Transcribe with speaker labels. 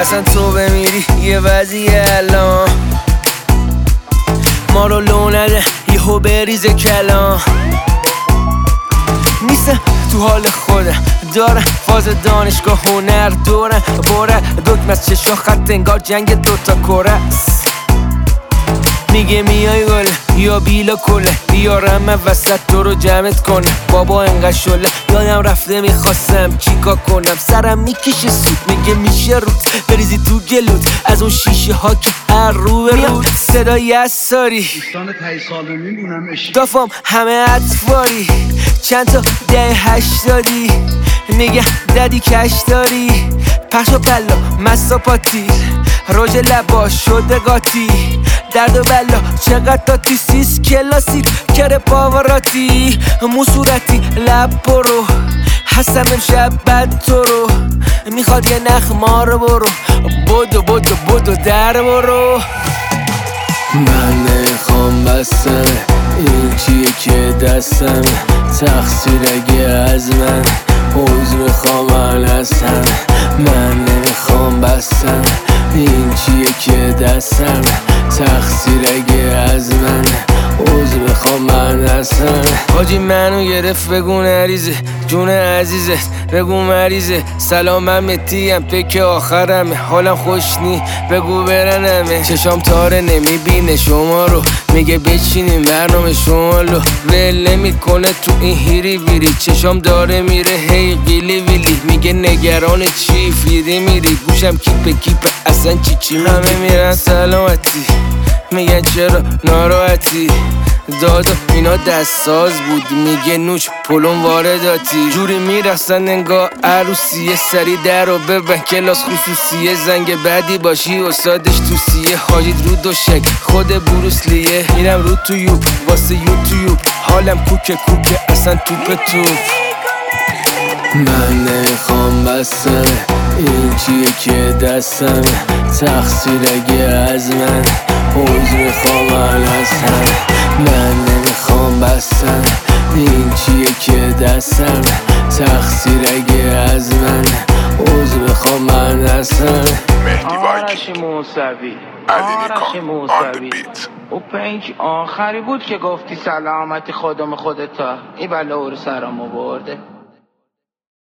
Speaker 1: اصلا تو بمیری یه وضعیه الان ما رو لو نده یهو بریزه کلام نیستم تو حال خودم دارم فاز دانشگاه هنر دورم باره دکمه از چشا خط انگار جنگ دوتا کره میگه میای گله یا بیلا کله بیارم من وسط تو رو جمعت کنم بابا انقدر شله یادم رفته میخواستم چیکار کنم سرم میکشه سود میگه میشه روت بریزی تو گلوت از اون شیشه ها که هر رو به رو صدای اساری
Speaker 2: دوستان 5 سال میمونم
Speaker 1: دافام همه اطفاری چند تا 80 میگه ددی کش داری پخش و پلا مساپاتی روژ لبا شده گاتی درد و بلا چقدر داتی سیس کلاسیک کره پاوراتی موصورتی لب برو هستم امشب بد تو رو میخواد یه نخ ما رو برو بدو در برو
Speaker 3: من نمیخوام بستم این چیه که دستم تقصیر اگه از من عوض میخوام هستم من نمیخوام بستم این چیه که دستم تقصیر اگه از من عوض میخوام من هستم
Speaker 1: حاجی منو گرفت بگو نریزه جون عزیزه بگو مریضه سلام متیم پک آخرمه حالم خوش نی بگو برنمه چشام تاره نمیبینه شما رو میگه بچینیم برنامه شما رو ول نمیکنه تو این هیری ویری چشام داره میره هی قیلی ویلی میگه نگران چی فیری میری گوشم کیپه اصلا چی همه میرن سلامتی میگن چرا ناراحتی دادا اینا دستساز بود میگه نوش پلون وارداتی جوری میرسن انگار عروسیه سری در رو ببن کلاس خصوصیه زنگ بعدی باشی استادش توسیه حاجید رو دوشک خود بروسلیه میرم رو تویوب واسه یوتیوب حالم کوکه اصلا توپ
Speaker 3: من نمیخوام بستم این چیه که دستم تقصیر اگه از من عوض میخوام هستم من نمیخوام بستم این چیه که دستم تقصیر اگه از من عوض میخوام من هستم
Speaker 4: آرش موسوی او پنج آخری بود که گفتی سلامتی خودم خودتا این بلا رو سرم برده